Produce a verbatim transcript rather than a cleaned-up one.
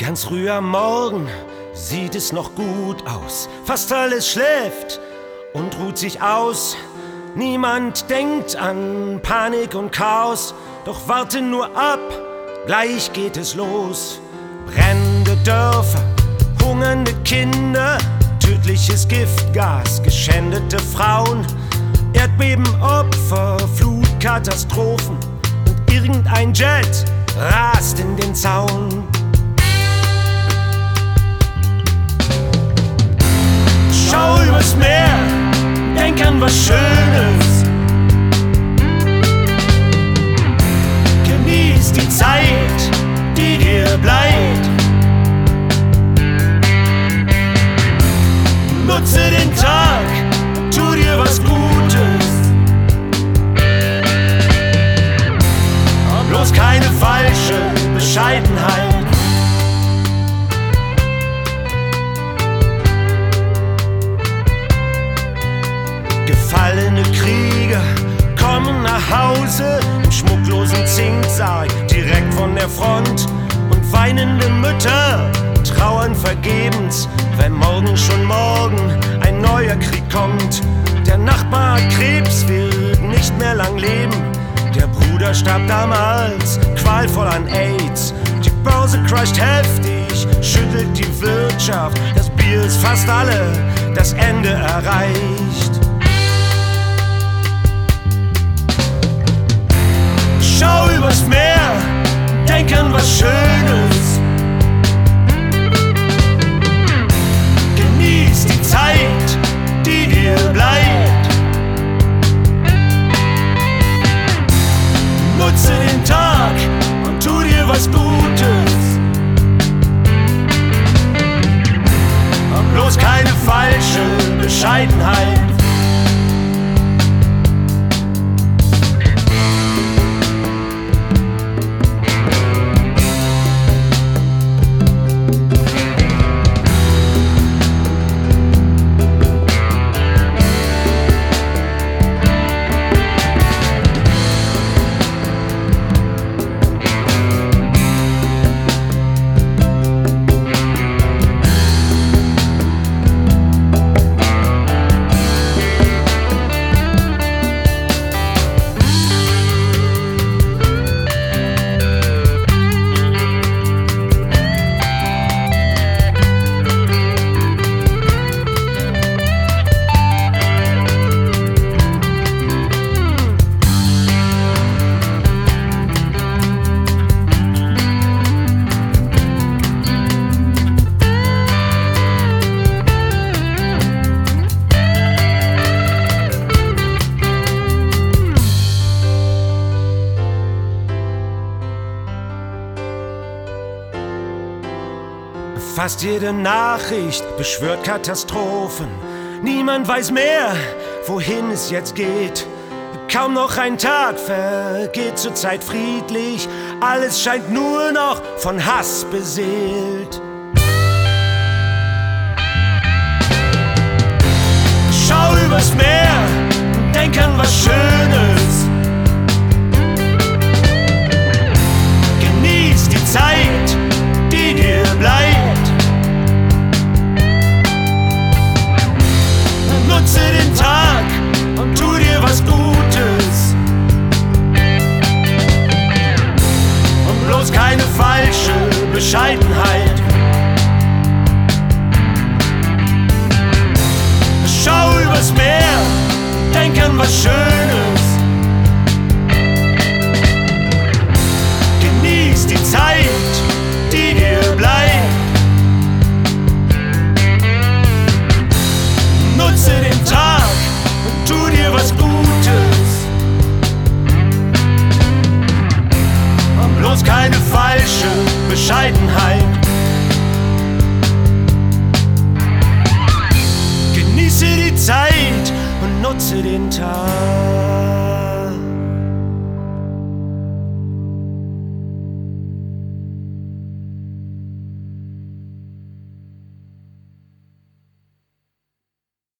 Ganz früh am Morgen sieht es noch gut aus. Fast alles schläft und ruht sich aus. Niemand denkt an Panik und Chaos. Doch warte nur ab, gleich geht es los. Brennende Dörfer, hungernde Kinder, tödliches Giftgas, geschändete Frauen, Erdbebenopfer, Flutkatastrophen und irgendein Jet rast in den Zaun. Schau übers Meer, denk an was Schönes. Genieß die Zeit, die dir bleibt. Nutze den Tag, tu dir was Gutes. Bloß keine falsche Bescheidenheit. Gefallene Krieger kommen nach Hause im schmucklosen Zinksaal direkt von der Front. Und weinende Mütter trauern vergebens, weil morgen schon morgen ein neuer Krieg kommt. Der Nachbar hat Krebs, wird nicht mehr lang leben. Der Bruder starb damals qualvoll an AIDS. Die Börse crasht heftig, schüttelt die Wirtschaft. Das Bier ist fast alle, das Ende erreicht. Schau übers Meer, denk an was Schönes. Genieß die Zeit, die dir bleibt. Nutze den Tag und tu dir was Gutes. Bloß keine falsche Bescheidenheit. Fast jede Nachricht beschwört Katastrophen. Niemand weiß mehr, wohin es jetzt geht. Kaum noch ein Tag vergeht zurzeit friedlich. Alles scheint nur noch von Hass beseelt. Schau übers Meer, denk an was Schönes. Genieß die Zeit, die dir bleibt. Nutze den Tag und tu dir was Gutes. Und bloß keine falsche Bescheidenheit. Schau übers Meer, denk an was Schönes. Genieß die Zeit, die dir bleibt. Nutze den Tag und tu dir was Gutes. Und bloß keine falsche Bescheidenheit. Genieße die Zeit und nutze den Tag.